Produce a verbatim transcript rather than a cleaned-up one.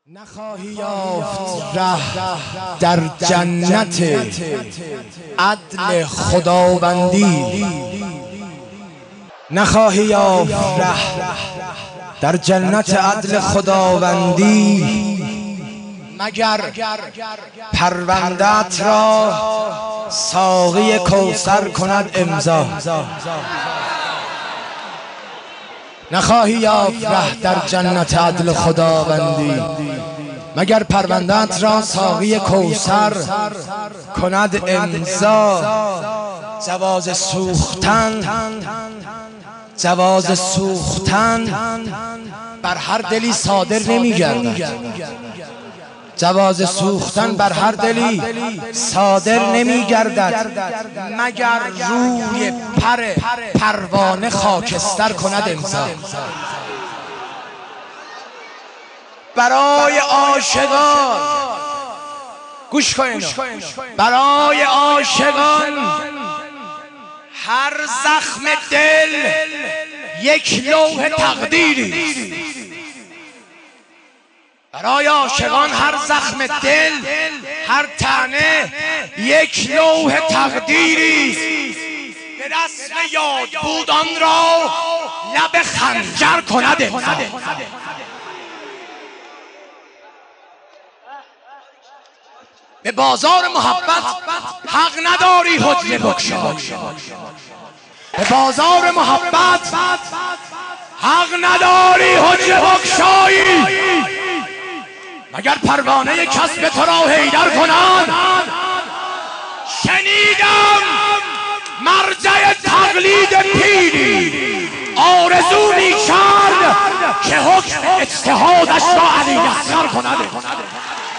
نخواهی یافت ره در جنت عدل خداوندی، نخواهی یافت ره در جنت عدل خداوندی مگر پرونده‌ات را ساقی کوثر کند امضا. نخواهی یافت ره در جنت عدل خداوندی مگر پرونده‌ات را ساقی کوثر کند امضا. جواز سوختن جواز سوختن بر هر دلی صادر نمی‌گردد. جواز سوختن بر هر دلی صادر نمی‌گردد مگر روی پر پروانه خاکستر کند امضا. برای عاشقان گوش کنید، برای عاشقان هر زخم دل یک لوح تقدیری، برای عاشقان هر زخم دل هر طعنه یک لوح تقدیری. به رسم یاد بود آن را لب خنجر کند امضا. به بازار محبت حق نداری حجره بگشایی، به بازار محبت حق نداری حجره بگشایی مگر پروانه کسب تو را حیدر کنند. شنیدم مرجع تقلید پیری آرزو می کرد که حکم اجتهادش را علی اصغر کند.